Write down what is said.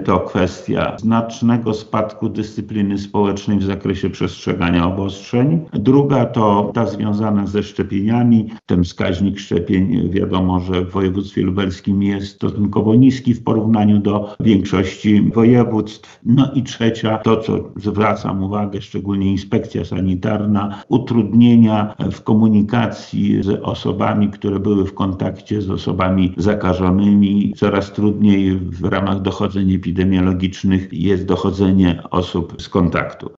to kwestia znacznego spadku dyscypliny społecznej w zakresie przestrzegania obostrzeń. Druga to ta związana ze szczepieniami. Ten wskaźnik szczepień wiadomo, że w województwie lubelskim jest stosunkowo niski w porównaniu do większości województw. No i trzecia, to co zwracam uwagę, szczególnie inspekcja sanitarna, utrudnienia w komunikacji z osobami, które były w kontakcie z osobami zakażonymi. Coraz trudniej w ramach dochodzeń epidemiologicznych jest dochodzenie osób z kontaktu.